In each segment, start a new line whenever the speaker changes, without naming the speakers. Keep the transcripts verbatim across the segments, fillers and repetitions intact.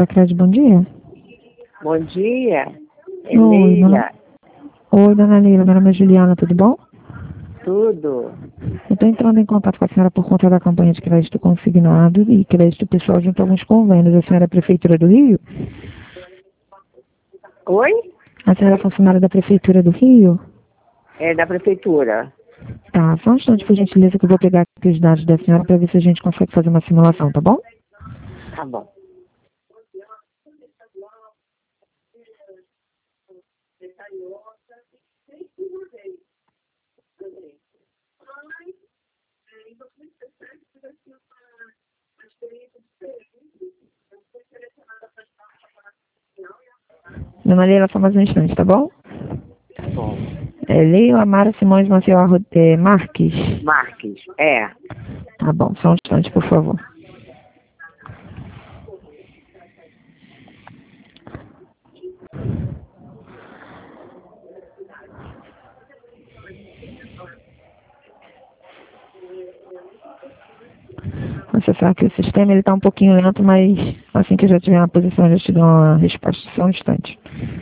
Sacred, bom dia.
Bom dia. É
Oi,
Leila.
dona... Oi, dona Leila. Meu nome é Juliana, tudo bom?
Tudo.
Eu estou entrando em contato com a senhora por conta da campanha de crédito consignado e crédito pessoal junto a alguns convênios. A senhora é Prefeitura do Rio?
Oi?
A senhora é funcionária da Prefeitura do Rio?
É da prefeitura.
Tá, só um instante, por gentileza, que eu vou pegar aqui os dados da senhora para ver se a gente consegue fazer uma simulação, tá bom?
Tá bom.
Dona Leila, só mais um instante, tá bom?
Tá bom.
É Leila Amara Simões Maciel é, Marques.
Marques, é.
Tá bom, só um instante, por favor. Você sabe que o sistema está um pouquinho lento, mas assim que eu já tiver uma posição, eu já te dou uma resposta. Só um instante.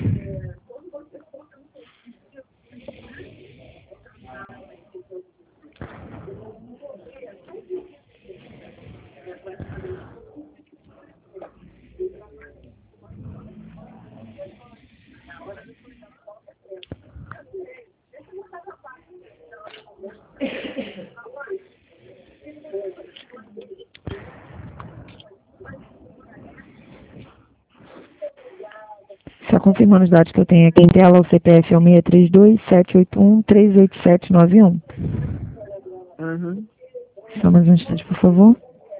Só confirmando os dados que eu tenho aqui em tela, o C P F é o seis três dois, sete oito um, três oito sete nove um.
Uhum.
Só mais um instante, por favor.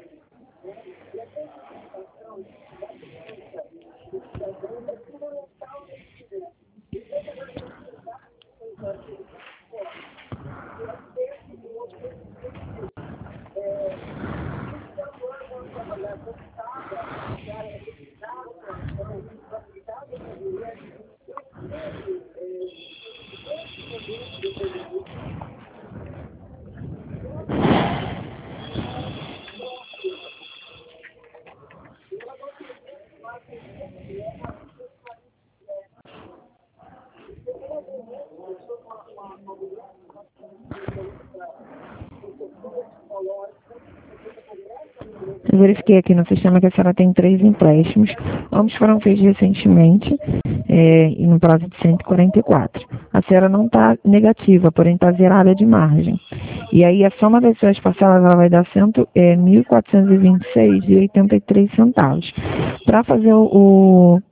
Eu verifiquei aqui no sistema que a senhora tem três empréstimos. Ambos foram feitos recentemente, é, e no prazo de cento e quarenta e quatro. A senhora não está negativa, porém está zerada de margem. E aí a soma das suas parcelas ela vai dar cento, é, mil quatrocentos e vinte e seis reais e oitenta e três centavos. Para fazer o,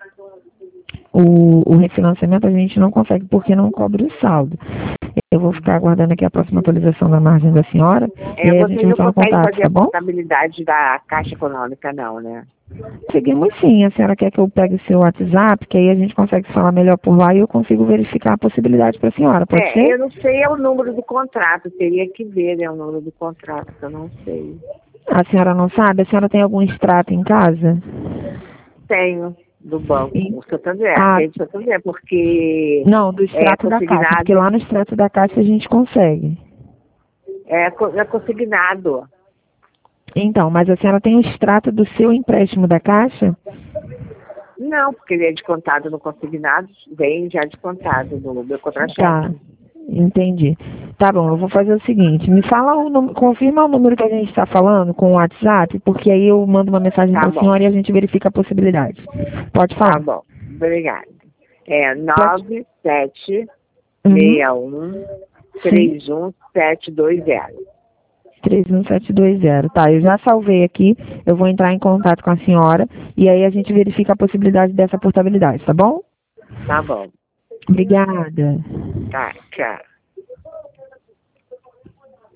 o, o refinanciamento a gente não consegue porque não cobre o saldo. Eu vou ficar aguardando aqui a próxima atualização da margem da senhora.
É,
e aí a
vocês
gente
não
vai no
conseguem
contato,
fazer
tá
a
bom?
contabilidade da Caixa Econômica, não, né?
Seguimos sim. A senhora quer que eu pegue o seu WhatsApp, que aí a gente consegue falar melhor por lá e eu consigo verificar a possibilidade para a senhora, pode
É,
ser?
eu não sei é o número do contrato, teria que ver, né, o número do contrato, que eu não sei.
A senhora não sabe? A senhora tem algum extrato em casa?
Tenho, do banco,
E-
o Santander,
Ah,
tem do Santander, porque
Não, do
é
extrato da Caixa, porque
consignado,
lá no extrato da Caixa a gente consegue.
é, co- é consignado.
Então, mas a senhora tem o extrato do seu empréstimo da Caixa?
Não, porque ele é descontado no consignado, vem já descontado no meu contra-cheque.
Tá, entendi. Tá bom, eu vou fazer o seguinte, me fala o número, confirma o número que a gente está falando com o WhatsApp, porque aí eu mando uma mensagem
Tá
para a
bom,
senhora e a gente verifica a possibilidade. Pode
tá
falar.
bom, obrigada. É
Pode.
nove sete
Uhum.
seis um
Sim.
três um sete dois zero.
três um sete dois zero. Tá, eu já salvei aqui, eu vou entrar em contato com a senhora e aí a gente verifica a possibilidade dessa portabilidade, tá bom?
Tá bom,
Obrigada.
tá, tchau.